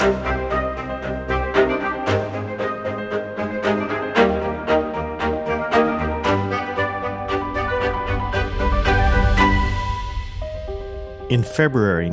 In February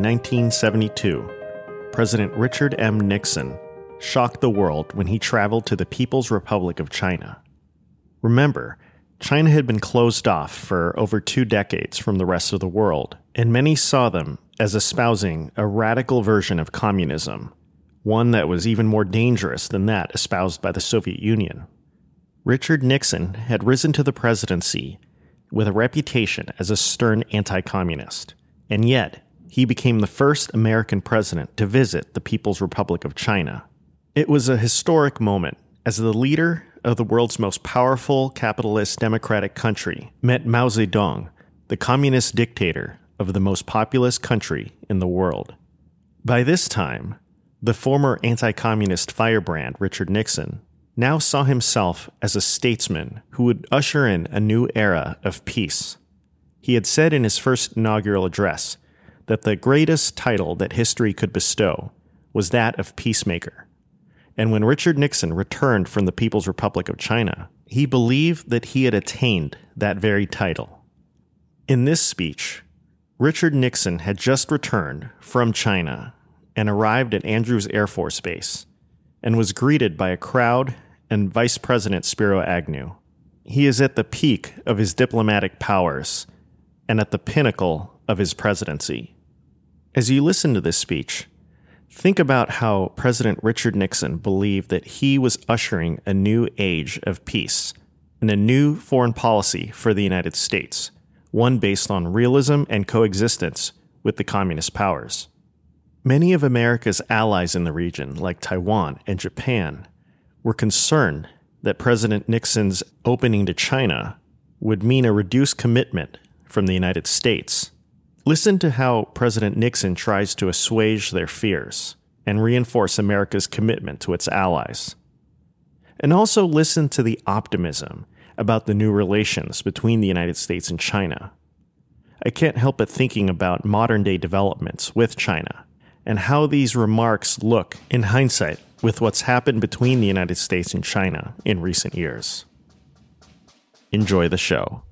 1972, President Richard M. Nixon shocked the world when he traveled to the People's Republic of China. Remember, China had been closed off for over 2 decades from the rest of the world, and many saw them as espousing a radical version of communism, one that was even more dangerous than that espoused by the Soviet Union. Richard Nixon had risen to the presidency with a reputation as a stern anti-communist, and yet he became the first American president to visit the People's Republic of China. It was a historic moment as the leader of the world's most powerful capitalist democratic country met Mao Zedong, the communist dictator of the most populous country in the world. By this time, the former anti-communist firebrand Richard Nixon now saw himself as a statesman who would usher in a new era of peace. He had said in his first inaugural address that the greatest title that history could bestow was that of peacemaker. And when Richard Nixon returned from the People's Republic of China, he believed that he had attained that very title. In this speech, Richard Nixon had just returned from China and arrived at Andrews Air Force Base and was greeted by a crowd and Vice President Spiro Agnew. He is at the peak of his diplomatic powers and at the pinnacle of his presidency. As you listen to this speech, think about how President Richard Nixon believed that he was ushering a new age of peace and a new foreign policy for the United States, one based on realism and coexistence with the communist powers. Many of America's allies in the region, like Taiwan and Japan, were concerned that President Nixon's opening to China would mean a reduced commitment from the United States. Listen to how President Nixon tries to assuage their fears and reinforce America's commitment to its allies. And also listen to the optimism about the new relations between the United States and China. I can't help but thinking about modern-day developments with China and how these remarks look in hindsight with what's happened between the United States and China in recent years. Enjoy the show.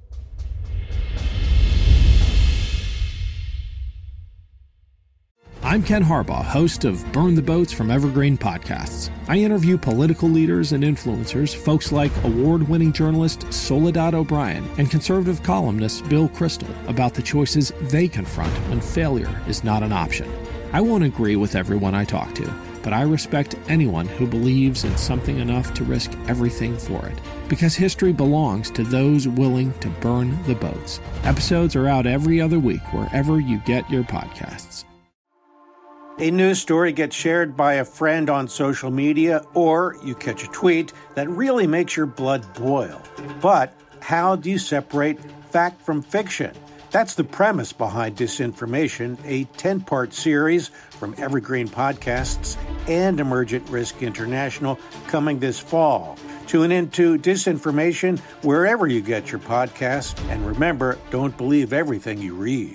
I'm Ken Harbaugh, host of Burn the Boats from Evergreen Podcasts. I interview political leaders and influencers, folks like award-winning journalist Soledad O'Brien and conservative columnist Bill Kristol, about the choices they confront when failure is not an option. I won't agree with everyone I talk to, but I respect anyone who believes in something enough to risk everything for it. Because history belongs to those willing to burn the boats. Episodes are out every other week wherever you get your podcasts. A news story gets shared by a friend on social media, or you catch a tweet that really makes your blood boil. But how do you separate fact from fiction? That's the premise behind Disinformation, a 10-part series from Evergreen Podcasts and Emergent Risk International coming this fall. Tune into Disinformation wherever you get your podcasts. And remember, don't believe everything you read.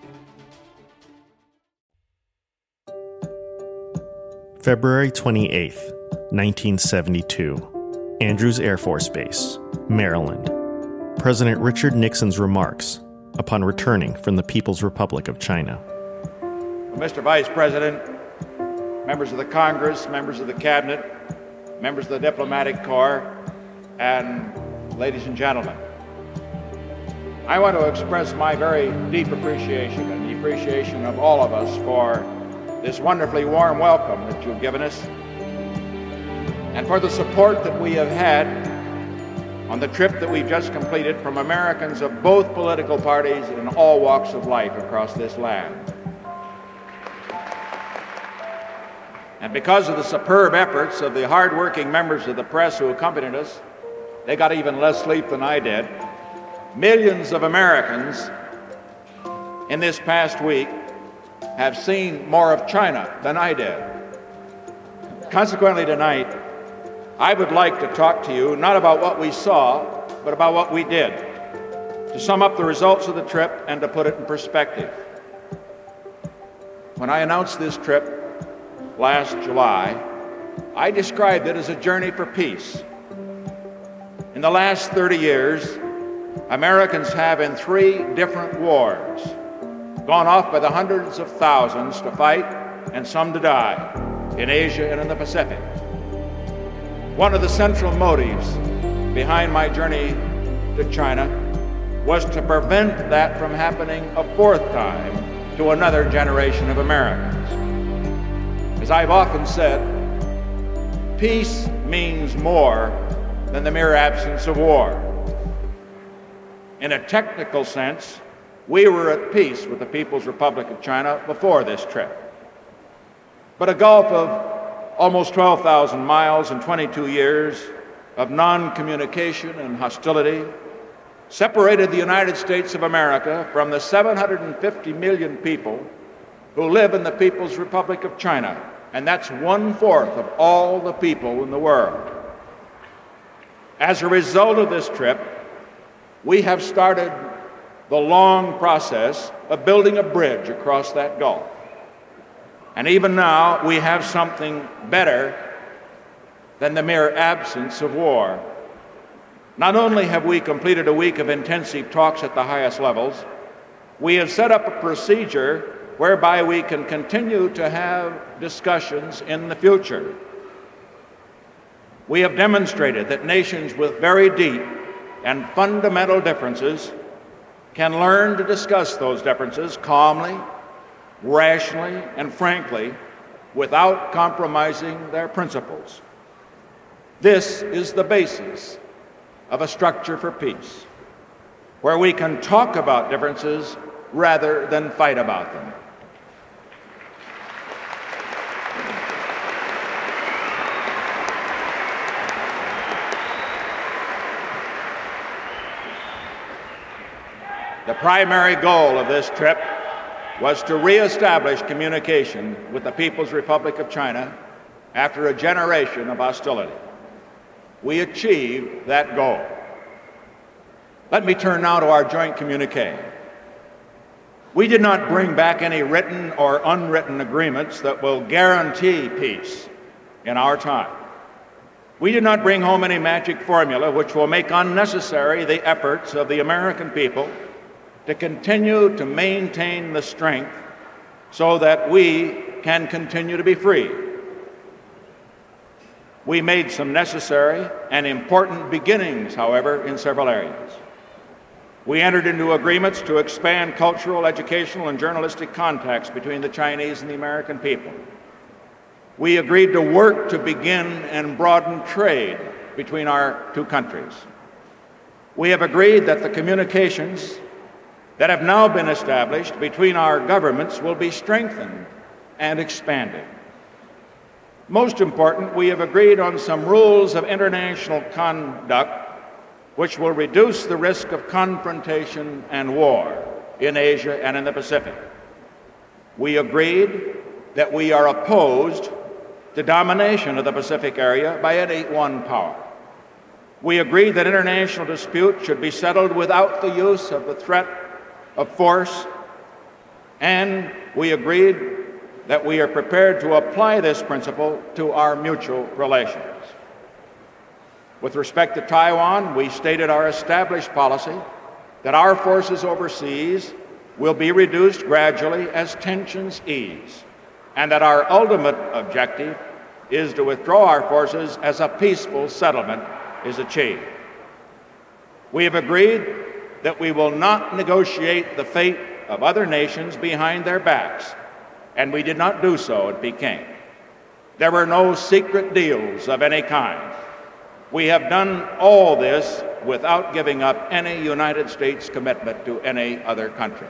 February 28th, 1972, Andrews Air Force Base, Maryland. President Richard Nixon's remarks upon returning from the People's Republic of China. Mr. Vice President, members of the Congress, members of the Cabinet, members of the Diplomatic Corps, and ladies and gentlemen, I want to express my very deep appreciation and the appreciation of all of us for this wonderfully warm welcome that you've given us, and for the support that we have had on the trip that we've just completed from Americans of both political parties in all walks of life across this land. And because of the superb efforts of the hard-working members of the press who accompanied us, they got even less sleep than I did. Millions of Americans in this past week have seen more of China than I did. Consequently, tonight, I would like to talk to you not about what we saw, but about what we did, to sum up the results of the trip and to put it in perspective. When I announced this trip, last July, I described it as a journey for peace. In the last 30 years, Americans have, in 3 different wars, gone off by the hundreds of thousands to fight and some to die in Asia and in the Pacific. One of the central motives behind my journey to China was to prevent that from happening a 4th time to another generation of Americans. As I've often said, peace means more than the mere absence of war. In a technical sense, we were at peace with the People's Republic of China before this trip. But a gulf of almost 12,000 miles and 22 years of non-communication and hostility separated the United States of America from the 750 million people who live in the People's Republic of China, and that's 1/4 of all the people in the world. As a result of this trip, we have started the long process of building a bridge across that gulf. And even now, we have something better than the mere absence of war. Not only have we completed a week of intensive talks at the highest levels, we have set up a procedure whereby we can continue to have discussions in the future. We have demonstrated that nations with very deep and fundamental differences can learn to discuss those differences calmly, rationally, and frankly, without compromising their principles. This is the basis of a structure for peace, where we can talk about differences rather than fight about them. The primary goal of this trip was to reestablish communication with the People's Republic of China after a generation of hostility. We achieved that goal. Let me turn now to our joint communique. We did not bring back any written or unwritten agreements that will guarantee peace in our time. We did not bring home any magic formula which will make unnecessary the efforts of the American people to continue to maintain the strength so that we can continue to be free. We made some necessary and important beginnings, however, in several areas. We entered into agreements to expand cultural, educational, and journalistic contacts between the Chinese and the American people. We agreed to work to begin and broaden trade between our 2 countries. We have agreed that the communications that have now been established between our governments will be strengthened and expanded. Most important, we have agreed on some rules of international conduct which will reduce the risk of confrontation and war in Asia and in the Pacific. We agreed that we are opposed to domination of the Pacific area by any one power. We agreed that international disputes should be settled without the use of the threat of force, and we agreed that we are prepared to apply this principle to our mutual relations. With respect to Taiwan, we stated our established policy that our forces overseas will be reduced gradually as tensions ease, and that our ultimate objective is to withdraw our forces as a peaceful settlement is achieved. We have agreed that we will not negotiate the fate of other nations behind their backs, and we did not do so at Peking. There were no secret deals of any kind. We have done all this without giving up any United States commitment to any other country.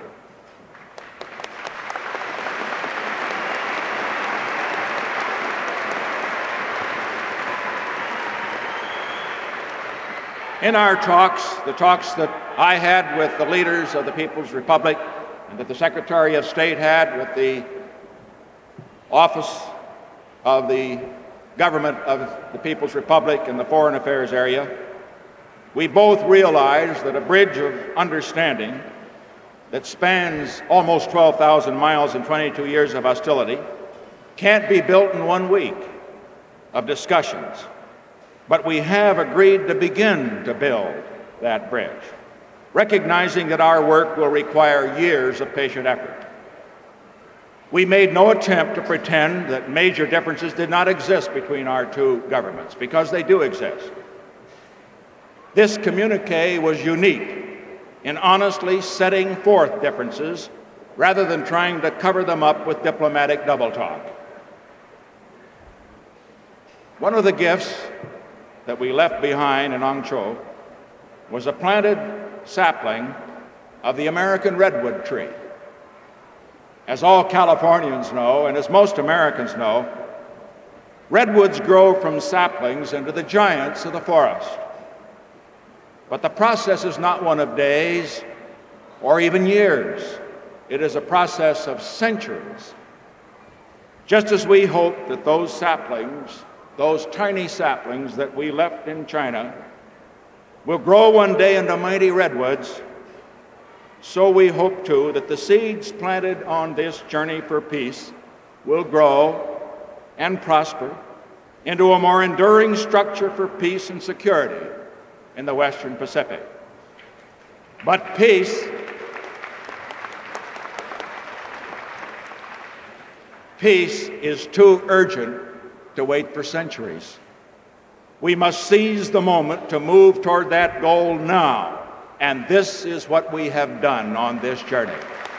In our talks, the talks that I had with the leaders of the People's Republic and that the Secretary of State had with the Office of the Government of the People's Republic in the Foreign Affairs area, we both realized that a bridge of understanding that spans almost 12,000 miles and 22 years of hostility can't be built in 1 week of discussions, but we have agreed to begin to build that bridge, recognizing that our work will require years of patient effort. We made no attempt to pretend that major differences did not exist between our two governments, because they do exist. This communiqué was unique in honestly setting forth differences rather than trying to cover them up with diplomatic double talk. One of the gifts that we left behind in Hangzhou was a planted sapling of the American redwood tree. As all Californians know, and as most Americans know, redwoods grow from saplings into the giants of the forest. But the process is not one of days or even years. It is a process of centuries. Just as we hope that those saplings, those tiny saplings that we left in China, will grow one day into mighty redwoods, so we hope too that the seeds planted on this journey for peace will grow and prosper into a more enduring structure for peace and security in the Western Pacific. But peace is too urgent to wait for centuries. We must seize the moment to move toward that goal now, and this is what we have done on this journey.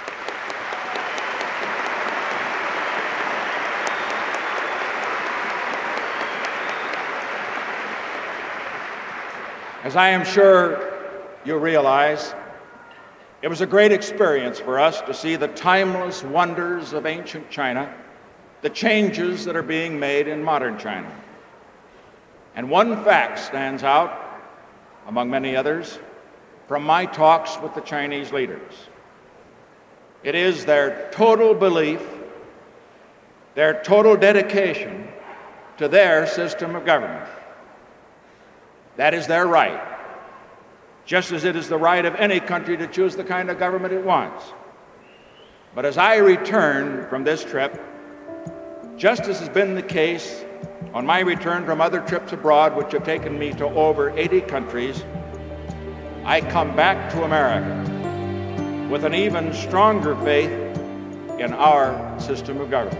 As I am sure you realize, it was a great experience for us to see the timeless wonders of ancient China, the changes that are being made in modern China. And one fact stands out, among many others, from my talks with the Chinese leaders. It is their total belief, their total dedication to their system of government. That is their right, just as it is the right of any country to choose the kind of government it wants. But as I return from this trip, just as has been the case on my return from other trips abroad, which have taken me to over 80 countries, I come back to America with an even stronger faith in our system of government.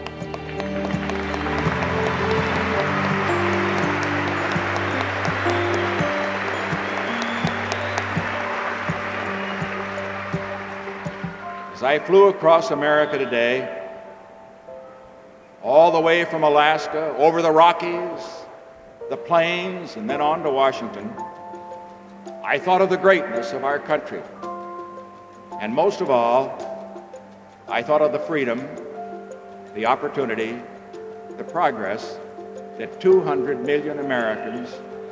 As I flew across America today, all the way from Alaska, over the Rockies, the plains, and then on to Washington, I thought of the greatness of our country. And most of all, I thought of the freedom, the opportunity, the progress that 200 million Americans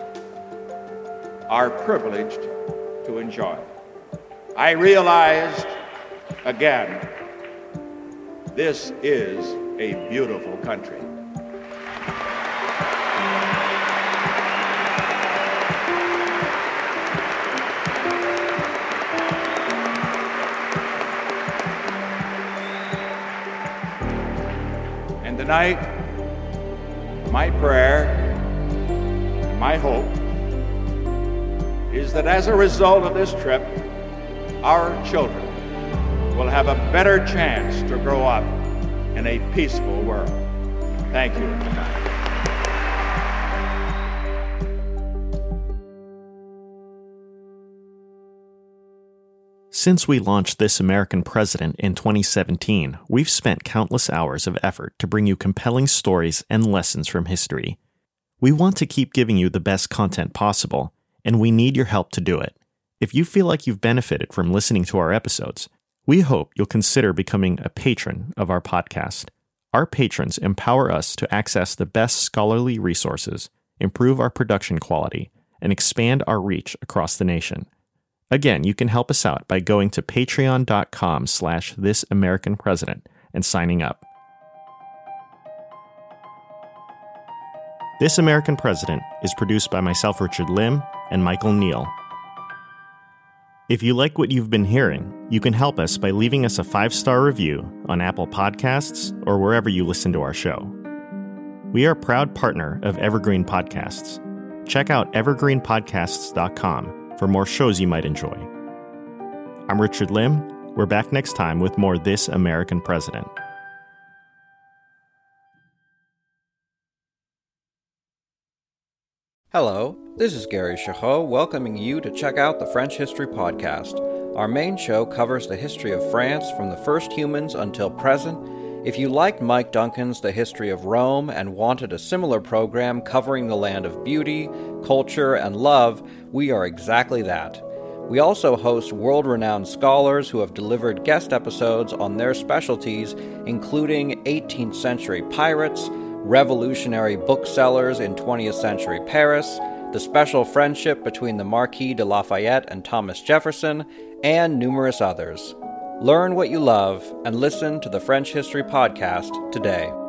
are privileged to enjoy. I realized, again, this is a beautiful country. And tonight, my prayer, my hope, is that as a result of this trip, our children will have a better chance to grow up in a peaceful world. Thank you. Since we launched This American President in 2017, we've spent countless hours of effort to bring you compelling stories and lessons from history. We want to keep giving you the best content possible, and we need your help to do it. If you feel like you've benefited from listening to our episodes, we hope you'll consider becoming a patron of our podcast. Our patrons empower us to access the best scholarly resources, improve our production quality, and expand our reach across the nation. Again, you can help us out by going to patreon.com/thisamericanpresident and signing up. This American President is produced by myself, Richard Lim, and Michael Neal. If you like what you've been hearing, you can help us by leaving us a 5-star review on Apple Podcasts or wherever you listen to our show. We are a proud partner of Evergreen Podcasts. Check out evergreenpodcasts.com for more shows you might enjoy. I'm Richard Lim. We're back next time with more This American President. Hello, this is Gary Chahot welcoming you to check out the French History Podcast. Our main show covers the history of France from the first humans until present. If you liked Mike Duncan's The History of Rome and wanted a similar program covering the land of beauty, culture, and love, we are exactly that. We also host world-renowned scholars who have delivered guest episodes on their specialties, including 18th century pirates, revolutionary booksellers in 20th century Paris, the special friendship between the Marquis de Lafayette and Thomas Jefferson, and numerous others. Learn what you love and listen to the French History Podcast today.